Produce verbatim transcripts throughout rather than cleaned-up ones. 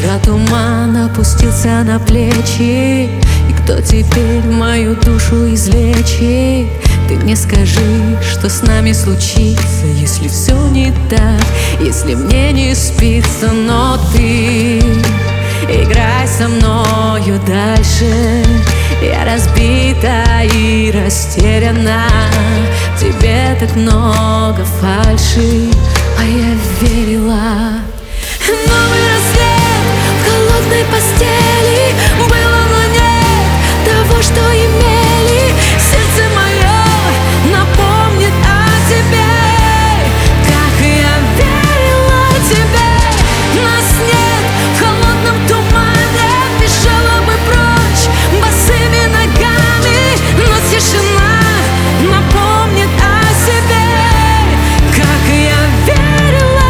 Когда туман опустился на плечи, и кто теперь мою душу излечит? Ты мне скажи, что с нами случится, если все не так, если мне не спится. Но ты играй со мною дальше. Я разбита и растеряна, в тебе так много фальши, а я верила. Новый рассвет в холодной постели, было, но нет того, что имели. Сердце мое напомнит о тебе, как я верила тебе. Нас нет в холодном тумане, бежала бы прочь босыми ногами, но тишина напомнит о себе, как я верила.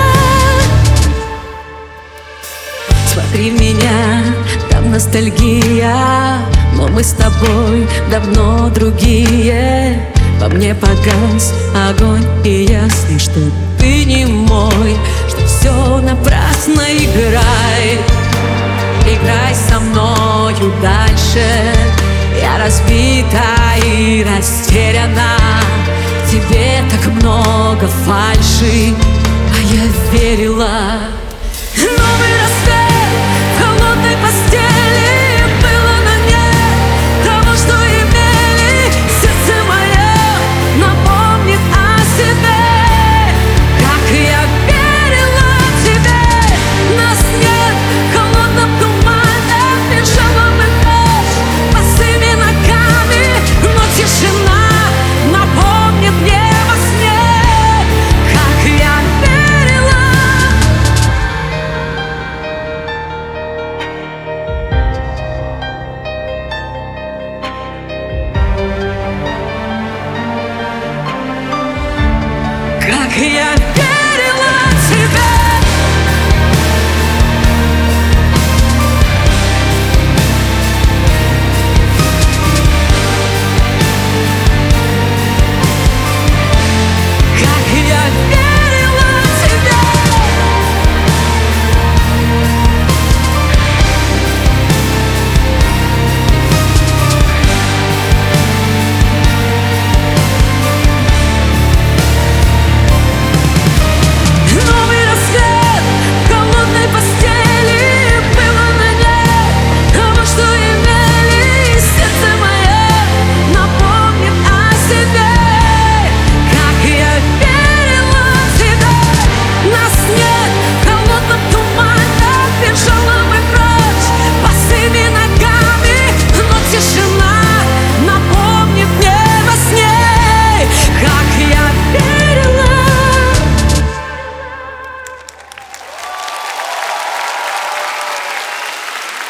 Смотри в меня, там ностальгия, но мы с тобой давно другие. Во мне погас огонь, и ясно, что ты не мой, что все напрасно. Играй, играй со мною дальше. Я разбита и растеряна, в тебе так много фальши, а я верила.